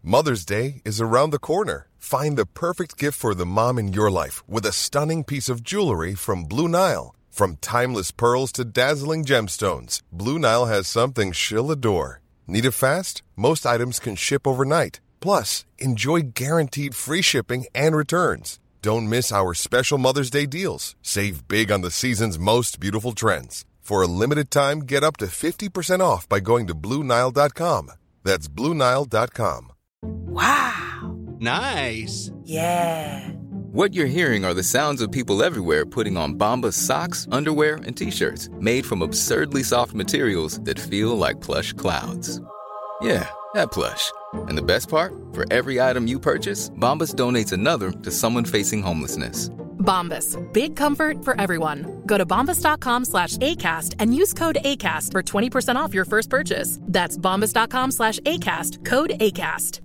Mother's Day is around the corner. Find the perfect gift for the mom in your life with a stunning piece of jewelry from Blue Nile. From timeless pearls to dazzling gemstones, Blue Nile has something she'll adore. Need it fast? Most items can ship overnight. Plus, enjoy guaranteed free shipping and returns. Don't miss our special Mother's Day deals. Save big on the season's most beautiful trends. For a limited time, get up to 50% off by going to BlueNile.com. That's BlueNile.com. Wow. Nice. Yeah. What you're hearing are the sounds of people everywhere putting on Bombas socks, underwear, and T-shirts made from absurdly soft materials that feel like plush clouds. Yeah, that plush. And the best part? For every item you purchase, Bombas donates another to someone facing homelessness. Bombas. Big comfort for everyone. Go to bombas.com/ACAST and use code ACAST for 20% off your first purchase. That's bombas.com/ACAST. Code ACAST.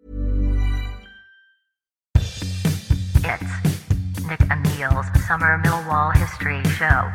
It's Nick and Neil's Summer Millwall History Show.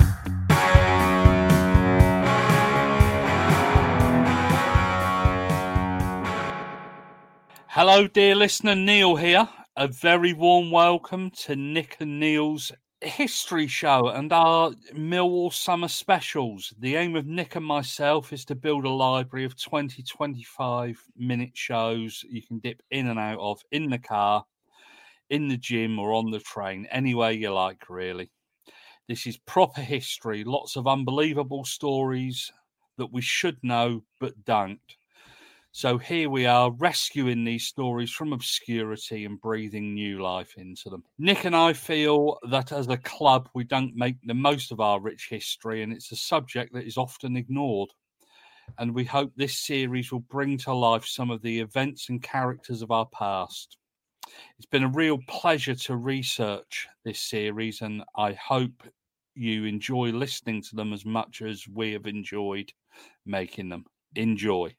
Hello, dear listener, Neil here. A very warm welcome to Nick and Neil's History Show and our Millwall Summer Specials. The aim of Nick and myself is to build a library of 20, 25-minute shows you can dip in and out of in the car, in the gym or on the train, any way you like, really. This is proper history, lots of unbelievable stories that we should know but don't. So here we are, rescuing these stories from obscurity and breathing new life into them. Nick and I feel that as a club, we don't make the most of our rich history, and it's a subject that is often ignored. And we hope this series will bring to life some of the events and characters of our past. It's been a real pleasure to research this series, and I hope you enjoy listening to them as much as we have enjoyed making them. Enjoy.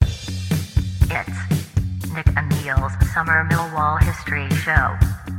It's Nick and Neil's Summer Millwall History Show.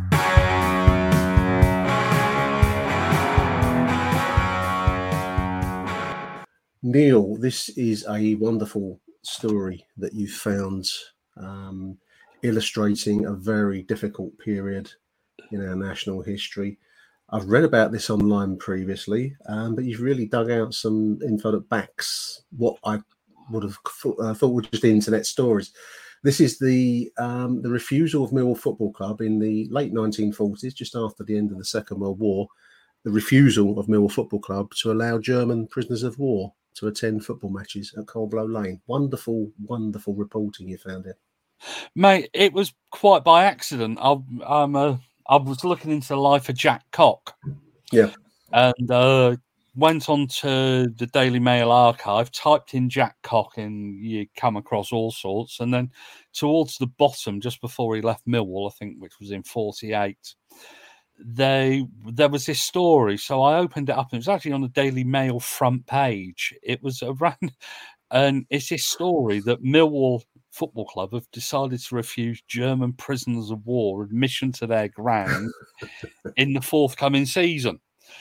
Neil, this is a wonderful story that you found, illustrating a very difficult period in our national history. I've read about this online previously, but you've really dug out some info that backs what I would have thought were just internet stories. This is the refusal of Millwall Football Club in the late 1940s, just after the end of the Second World War, the refusal of Millwall Football Club to allow German prisoners of war to attend football matches at Coldblow Lane. Wonderful, wonderful reporting you found it. Mate, it was quite by accident. I was looking into the life of Jack Cock. Yeah. And went on to the Daily Mail archive, typed in Jack Cock, and you come across all sorts. And then towards the bottom, just before he left Millwall, I think, which was in 1948, there was this story. So I opened it up, and it was actually on the Daily Mail front page. It was around, and it's this story that Millwall Football Club have decided to refuse German prisoners of war admission to their ground in the forthcoming season.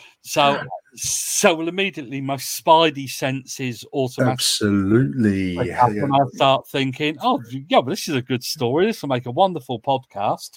So immediately my spidey senses automatically. Absolutely. And I start thinking, oh, yeah, but this is a good story. This will make a wonderful podcast.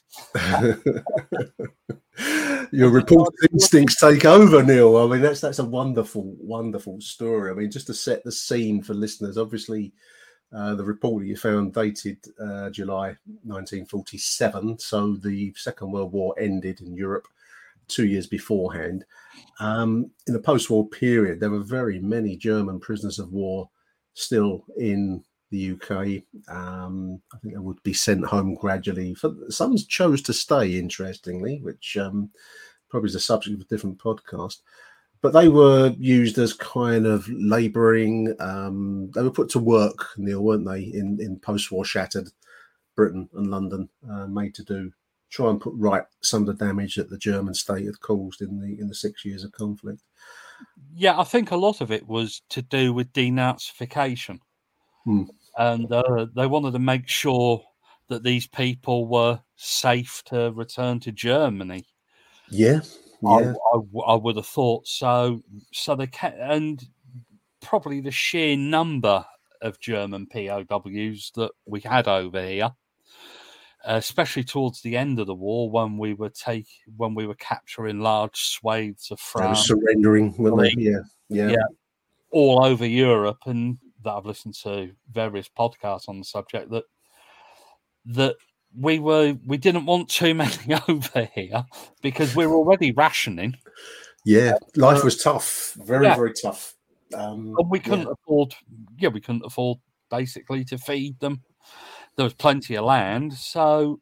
Your reporting instincts take over, Neil. I mean, that's a wonderful, wonderful story. I mean, just to set the scene for listeners, obviously, the report that you found dated July 1947. So the Second World War ended in Europe 2 years beforehand. In the post-war period, there were very many German prisoners of war still in the UK. I think they would be sent home gradually. Some chose to stay, interestingly, which probably is a subject of a different podcast. But they were used as kind of labouring. They were put to work, Neil, weren't they, in post-war shattered Britain and London, made to try and put right some of the damage that the German state had caused in the 6 years of conflict. Yeah, I think a lot of it was to do with denazification. And they wanted to make sure that these people were safe to return to Germany. Yeah. I would have thought so. So they and probably the sheer number of German POWs that we had over here especially towards the end of the war, when we were capturing large swathes of They were France, surrendering, weren't they? Yeah. all over Europe, and that I've listened to various podcasts on the subject that we didn't want too many over here because we were already rationing. Yeah, life was tough, very tough. And we couldn't afford. Yeah, we couldn't afford basically to feed them. There was plenty of land, so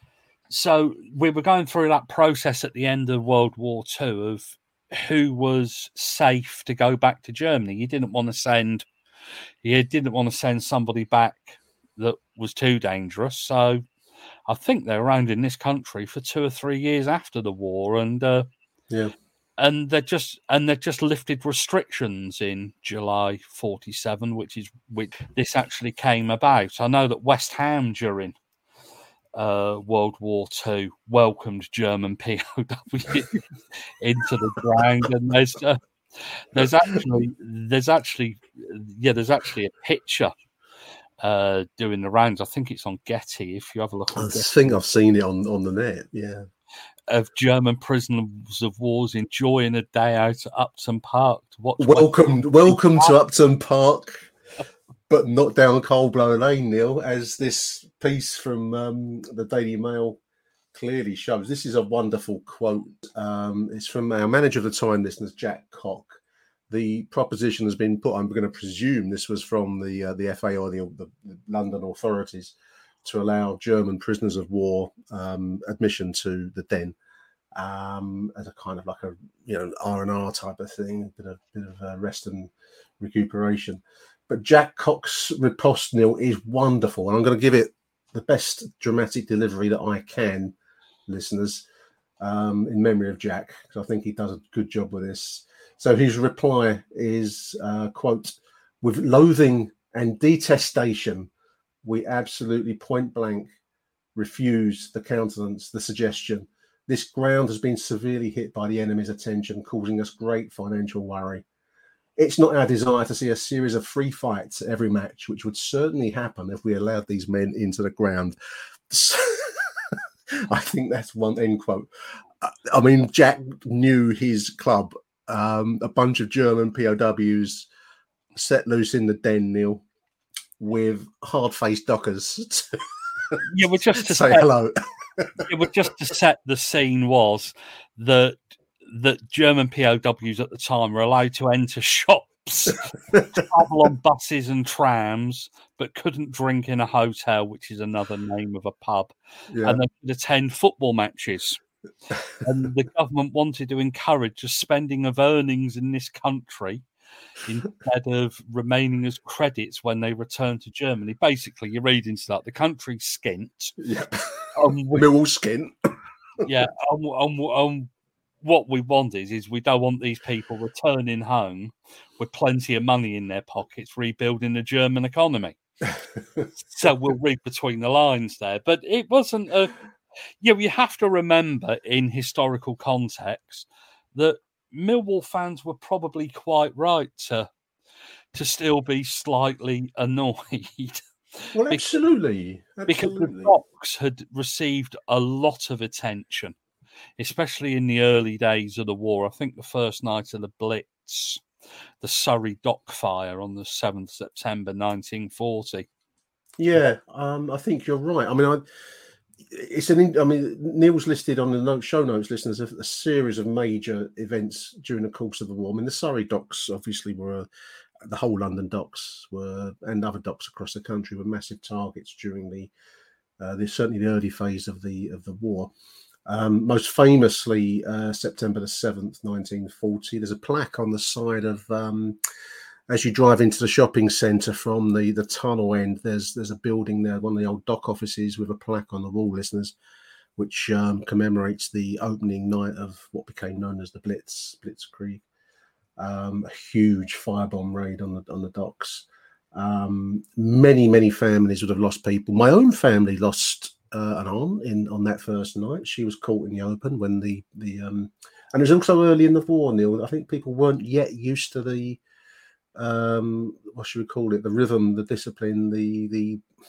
we were going through that process at the end of World War II of who was safe to go back to Germany. You didn't want to send somebody back that was too dangerous. So I think they're around in this country for 2 or 3 years after the war, and they just lifted restrictions in July 1947, which this actually came about. I know that West Ham during World War II welcomed German POW into the ground, and there's actually a picture doing the rounds. I think it's on Getty. If you have a look, I think I've seen it on the net. Yeah, of German prisoners of war enjoying a day out at Upton Park to watch. Welcome to Upton Park. But not down Coldblow Lane, Neil, as this piece from the Daily Mail clearly shows. This is a wonderful quote. It's from our manager of the time, listeners, Jack Cock. The proposition has been put, I'm going to presume this was from the FA or the London authorities, to allow German prisoners of war admission to the Den as a kind of like a R&R type of thing, a bit of rest and recuperation. But Jack Cock's riposte, Neil, is wonderful. And I'm going to give it the best dramatic delivery that I can, listeners, in memory of Jack, because I think he does a good job with this. So his reply is, quote, "With loathing and detestation, we absolutely point blank refuse the countenance, the suggestion. This ground has been severely hit by the enemy's attention, causing us great financial worry. It's not our desire to see a series of free fights at every match, which would certainly happen if we allowed these men into the ground." I think that's one end quote. I mean, Jack knew his club. A bunch of German POWs set loose in the Den, Neil, with hard-faced dockers. We're just to say hello. Just to set the scene was that German POWs at the time were allowed to enter shops, travel on buses and trams, but couldn't drink in a hotel, which is another name of a pub, and they could attend football matches. And the government wanted to encourage the spending of earnings in this country instead of remaining as credits when they return to Germany. Basically, you read into that the country's skint. Millwall skint. What we want is we don't want these people returning home with plenty of money in their pockets, rebuilding the German economy. So we'll read between the lines there. But it wasn't you have to remember in historical context that Millwall fans were probably quite right to still be slightly annoyed. Well, absolutely. Because the Docks had received a lot of attention, especially in the early days of the war. I think the first night of the Blitz, the Surrey dock fire on the 7th September 1940. Yeah, I think you're right. I mean, Neil's listed on the show notes, listeners, a series of major events during the course of the war. I mean, the Surrey docks obviously were, the whole London docks were, and other docks across the country were massive targets during certainly the early phase of the war. Most famously, September the 7th, 1940. There's a plaque on the side of, as you drive into the shopping centre from the tunnel end, there's a building there, one of the old dock offices, with a plaque on the wall, listeners, which commemorates the opening night of what became known as the Blitzkrieg. A huge firebomb raid on the docks. Many families would have lost people. My own family lost an aunt on that first night. She was caught in the open when and it was also early in the war, Neil. I think people weren't yet used to the what should we call it? The rhythm, the discipline, the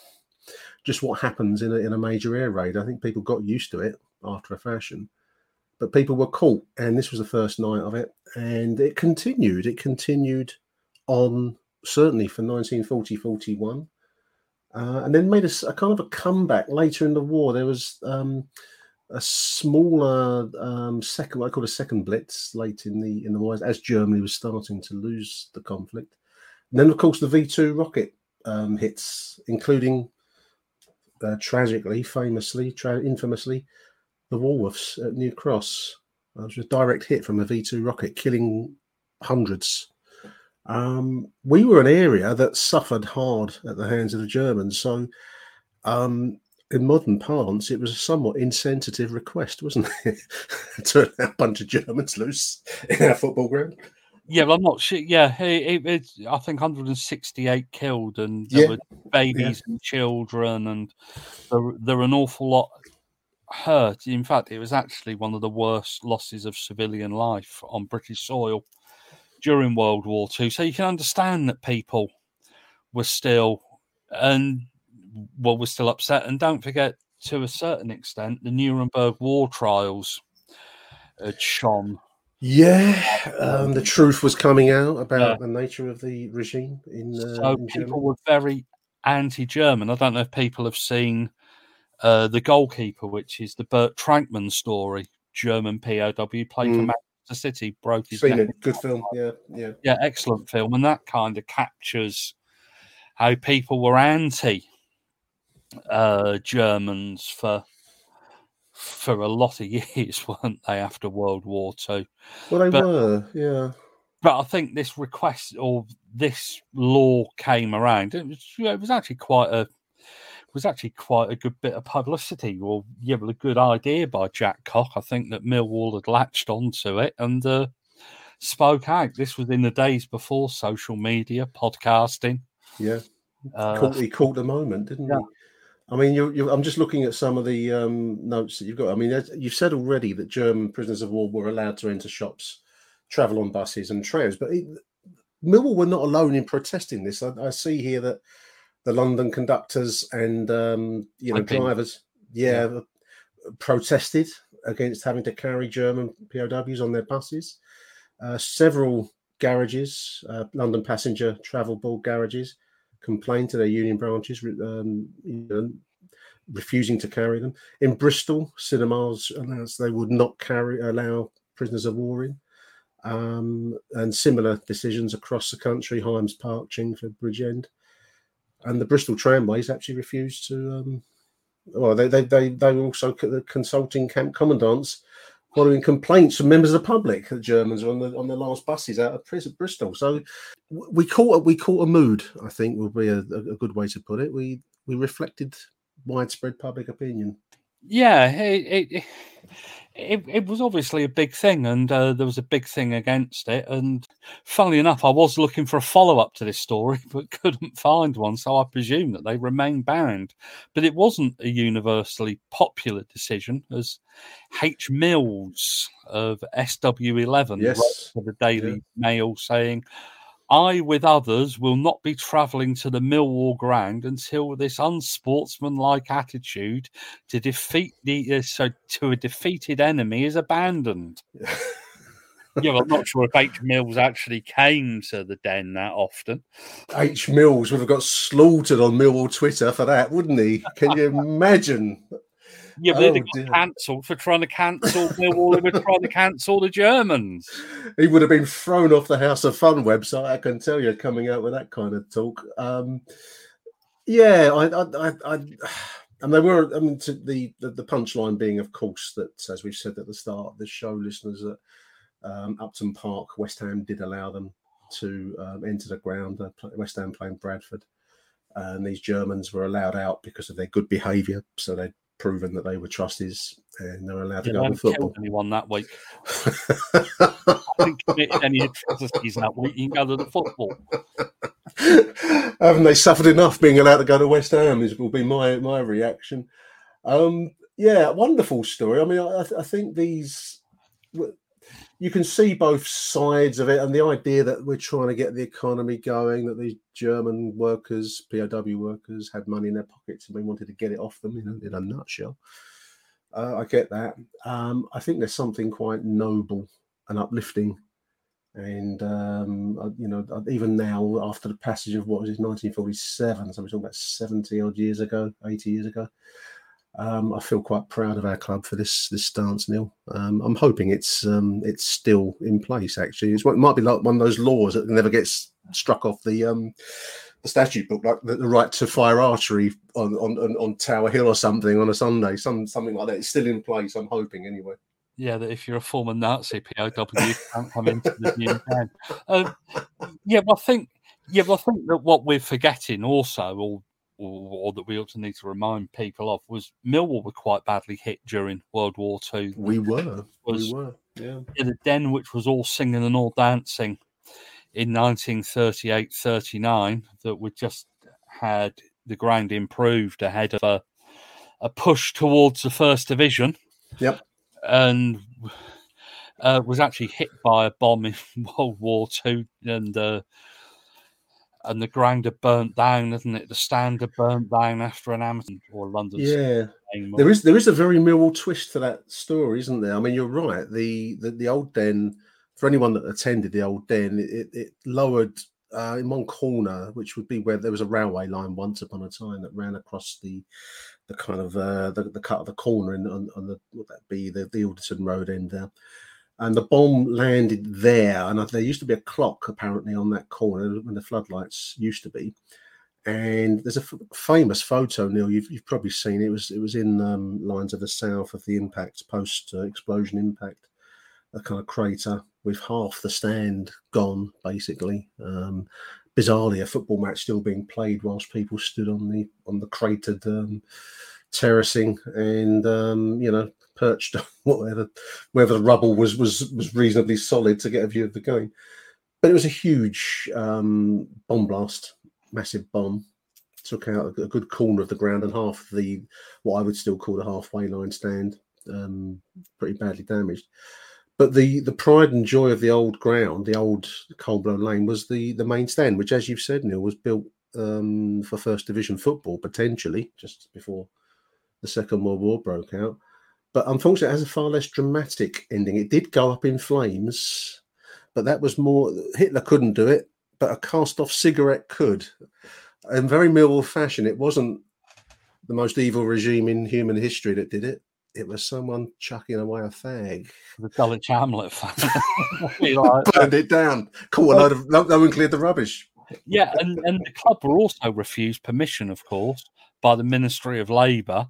just what happens in a major air raid. I think people got used to it after a fashion, but people were caught, and this was the first night of it, and it continued. It continued on certainly for 1940-41, and then made a kind of a comeback later in the war. There was a smaller second, what I call a second blitz, late in the war, as Germany was starting to lose the conflict. And then, of course, the V2 rocket hits, including tragically, infamously, the Woolworths at New Cross. It was a direct hit from a V2 rocket, killing hundreds. We were an area that suffered hard at the hands of the Germans. So, in modern parlance, it was a somewhat insensitive request, wasn't it? Turn a bunch of Germans loose in our football ground. Yeah, well, I'm not sure. Yeah, it's I think 168 killed, and there were babies and children, and there were an awful lot hurt. In fact, it was actually one of the worst losses of civilian life on British soil during World War II. So you can understand that people were still upset. And don't forget, to a certain extent, the Nuremberg war trials had shone. Yeah, the truth was coming out about the nature of the regime in people Germany. were very anti-German. I don't know if people have seen The Goalkeeper, which is the Bert Trankman story, German POW, played for Manchester City, broke his neck. Good film, yeah, excellent film, and that kind of captures how people were anti Germans for a lot of years, weren't they, after World War II? Well, they were, yeah. But I think this request or this law came around. It was actually quite a good bit of publicity, or a good idea by Jack Cock. I think that Millwall had latched onto it and spoke out. This was in the days before social media, podcasting. Yeah, he caught the moment, didn't he? I mean, I'm just looking at some of the notes that you've got. I mean, you've said already that German prisoners of war were allowed to enter shops, travel on buses and trams, but Millwall were not alone in protesting this. I see here that the London conductors and drivers, protested against having to carry German POWs on their buses. Several garages, London passenger travel board garages, complained to their union branches, refusing to carry them. In Bristol, cinemas announced they would not allow prisoners of war in. And similar decisions across the country, Hymes Park, Chingford, Bridgend. And the Bristol tramways actually refused to. They were also consulting camp commandants, following complaints from members of the public that Germans were on their last buses out of Bristol. So we caught a mood, I think, would be a good way to put it. We reflected widespread public opinion. Yeah, it was obviously a big thing, and there was a big thing against it. And funnily enough, I was looking for a follow-up to this story, but couldn't find one, so I presume that they remain banned. But it wasn't a universally popular decision, as H. Mills of SW11 wrote for the Daily Mail saying, "I, with others, will not be travelling to the Millwall ground until this unsportsmanlike attitude to defeat to a defeated enemy is abandoned." I'm not sure if H. Mills actually came to the Den that often. H. Mills would have got slaughtered on Millwall Twitter for that, wouldn't he? Can you imagine? Yeah, but they'd have got cancelled for trying to cancel Millwall. They were trying to cancel the Germans. He would have been thrown off the House of Fun website, I can tell you, coming out with that kind of talk. And they were. I mean, the punchline being, of course, that as we've said at the start of the show, listeners, that Upton Park, West Ham did allow them to enter the ground. West Ham playing Bradford, and these Germans were allowed out because of their good behaviour. So they proven that they were trustees and they were allowed to go to football. Killed anyone that week. I didn't commit any atrocities that week. You can go to the football. Haven't they suffered enough being allowed to go to West Ham? Will be my reaction. Wonderful story. I mean, I think you can see both sides of it, and the idea that we're trying to get the economy going, that these German workers, POW workers, had money in their pockets and we wanted to get it off them in a nutshell. I get that. I think there's something quite noble and uplifting. And, even now, after the passage of, 1947, so we're talking about 70 odd years ago, 80 years ago, I feel quite proud of our club for this stance, Neil. I'm hoping it's still in place. Actually, it might be like one of those laws that never gets struck off the statute book, like the right to fire archery on Tower Hill or something on a Sunday, something like that. It's still in place. I'm hoping, anyway. Yeah, that if you're a former Nazi POW, you can't come into the new town. I think that what we're forgetting also, or that we ought to need to remind people of, was Millwall were quite badly hit during World War II. We were, yeah. The Den, which was all singing and all dancing in 1938-39, that we just had the ground improved ahead of a push towards the First Division. Yep. And was actually hit by a bomb in World War II, and the ground had burnt down, isn't it? The stand had burnt down after an Amazon or London. Yeah, there is a very Millwall twist to that story, isn't there? I mean, you're right. The old Den, for anyone that attended the old Den, it lowered in one corner, which would be where there was a railway line once upon a time that ran across the kind of the cut of the corner on the would that be the Alderton Road end there. And the bomb landed there, and there used to be a clock apparently on that corner when the floodlights used to be. And there's a famous photo, Neil. You've probably seen it. It was in Lines of the South of the impact, post explosion impact, a kind of crater with half the stand gone, basically. Bizarrely, a football match still being played whilst people stood on the cratered terracing and perched wherever the rubble was reasonably solid to get a view of the game. But it was a huge bomb blast, massive bomb, took out a good corner of the ground and half the what I would still call the halfway line stand, pretty badly damaged. But the pride and joy of the old ground, the old Coldblow Lane, was the main stand, which, as you've said, Neil, was built for First Division football, potentially, just before the Second World War broke out. But unfortunately, it has a far less dramatic ending. It did go up in flames, but that was more... Hitler couldn't do it, but a cast-off cigarette could. In very Millwall fashion, it wasn't the most evil regime in human history that did it. It was someone chucking away a fag. The Dulwich Hamlet fan. Burned it down. Caught a load of... No one cleared the rubbish. Yeah, and the club were also refused permission, of course, by the Ministry of Labour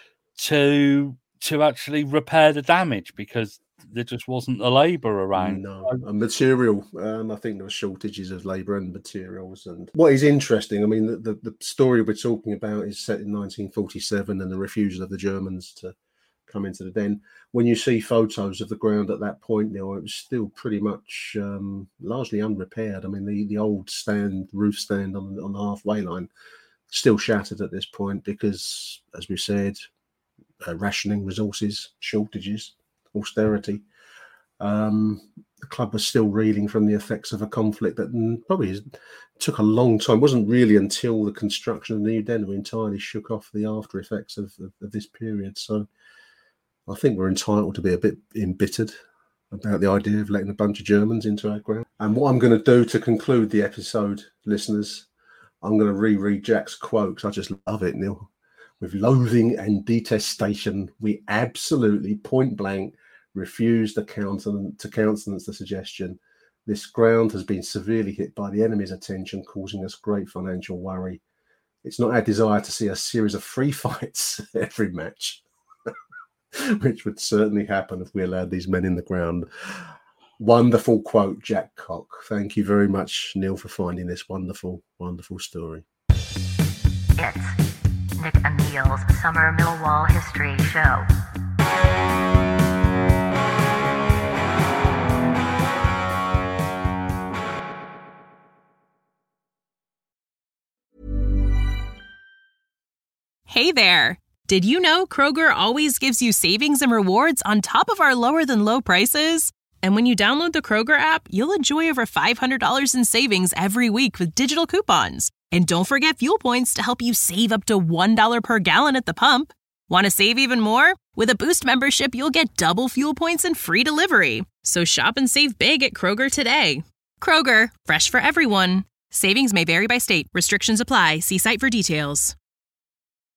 to actually repair the damage because there just wasn't the labour around. No, and material. I think there were shortages of labour and materials. And what is interesting, I mean, the story we're talking about is set in 1947 and the refusal of the Germans to come into the Den. When you see photos of the ground at that point, Neil, it was still pretty much largely unrepaired. I mean, the old roof stand on the halfway line, still shattered at this point because, as we said, rationing, resources, shortages, austerity. The club was still reeling from the effects of a conflict that probably took a long time. It wasn't really until the construction of the new Den we entirely shook off the after effects of this period. So I think we're entitled to be a bit embittered about the idea of letting a bunch of Germans into our ground. And what I'm going to do to conclude the episode, listeners, I'm going to reread Jack's quote because I just love it, Neil. With loathing and detestation, we absolutely point blank refuse to countenance the suggestion. This ground has been severely hit by the enemy's attention, causing us great financial worry. It's not our desire to see a series of free fights every match, which would certainly happen if we allowed these men in the ground. Wonderful quote, Jack Cock. Thank you very much, Neil, for finding this wonderful, wonderful story. It's Nick and Neil's Summer Millwall History Show. Hey there! Did you know Kroger always gives you savings and rewards on top of our lower-than-low prices? And when you download the Kroger app, you'll enjoy over $500 in savings every week with digital coupons. And don't forget fuel points to help you save up to $1 per gallon at the pump. Want to save even more? With a Boost membership, you'll get double fuel points and free delivery. So shop and save big at Kroger today. Kroger, fresh for everyone. Savings may vary by state. Restrictions apply. See site for details.